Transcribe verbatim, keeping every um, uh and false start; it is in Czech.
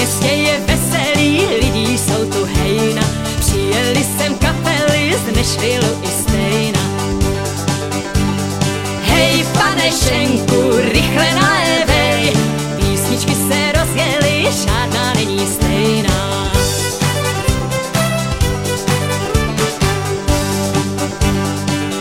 městě je veselý, lidí jsou tu hejna. Přijeli sem kapely z Nashvillu i z